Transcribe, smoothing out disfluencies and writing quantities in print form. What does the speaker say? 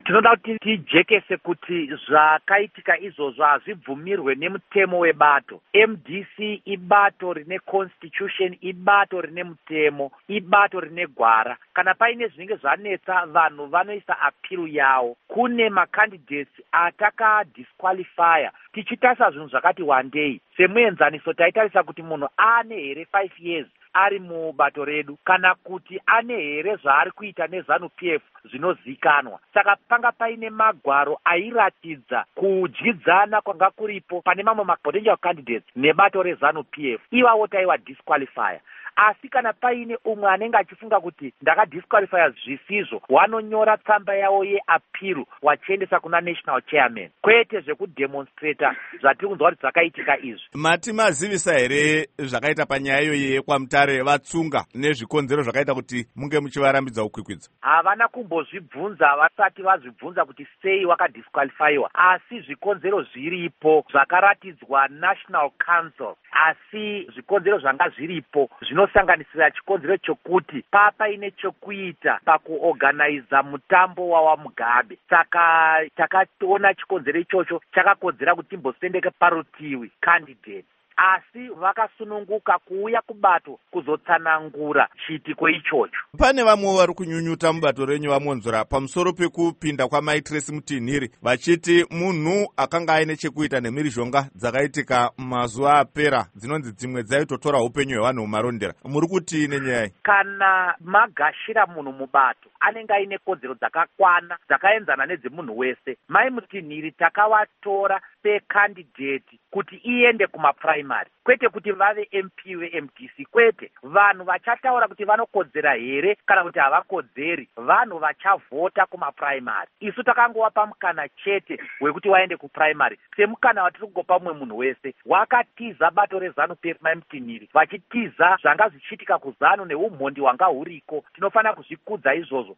tinoda kuti tijekese kuti zvakaitika izvozvo hazvibvumirwe nemutemo webato. MDC ibato rine constitution, ibato rine mutemo, ibato rine gwara. Kana paine zvinenge zvanetsa, vanhu vanoisa apiru yavo. Kune macandidates atakadisqualifya tichitarisa zvinhu zvakati wandei. Semuenzaniso taitarisa kuti munhu ane here 5 years ari mubato redu, kana kuti ane here zvaari kuita neZANU-PF zvinozikanwa. Saka panga paine magwaro airatidza kudyidzana kwanga kuripo pane mamwe mapotential candidates nebato reZANU-PF. Ivavo taiwa disqualify. Asi kana paine umwe anenge achifunga kuti ndakadisqualifya zvisizvo, wanonyora tsamba yavo yeapiru wachiendesa kuna national chairman, kwete zvekudemonstrata zvatiri kunzwa kuti zvakaitika izvi. Mati mazivisa here zvakaita panyaya iyoyi yekwamutare vatsunga nezvikonzero zvakaita kuti munge muchivarambidza ukwikwidza? Havana kumbozvibvunza, vasati vazvibvunza kuti sei wakadisqualifyiwa, asi zvikonzero zviripo zvakaratidzwa National Council. Asi zvikonzero zvanga zviripo zvinosanganisira chikonzero chokuti paine chokuita pakuorganiza mutambo wawa Mugabe. Saka takaona chikonzero ichocho chakakodzera kuti timbosendeke parutivi candidate. Asi vakasununguka kuuya kubato kuzotsanangura chiitiko ichocho. Pane vamwe vari kunyunyuta mubato renyu vamonzora pamusoro pekupinda kwaMaitresi Mutinhiri vachiti munhu akanga aine chekuita nemhirizhonga dzakaitika mazuva apera dzinonzi dzimwe dzaitotora upenyu hwevanhu mumarondera. Muri kuti nenyaya? Kana magashira munhu mubato anenge aine kodzero dzakakwana dzakaenzana nedzemunhu wese. Mai Mutinhiri takavatora secandidate kuti iende kumapuraimari, kwete kuti vave MP veMDC. Kwete vanhu vachataura kuti vanokodzera here kana kuti havakodzeri, vanhu vachavhota kumapuraimari. Isu takangowapa mukana chete wekuti waende kupuraimari, semukana watiri kugopa mumwe munhu wese. Wakatiza bato reZANU-PF Mai Mutinhiri, vachitiza zvanga zvichiitika kuZANU neumhondi hwanga huriko. Tinofanira kuzvikudza izvozvo.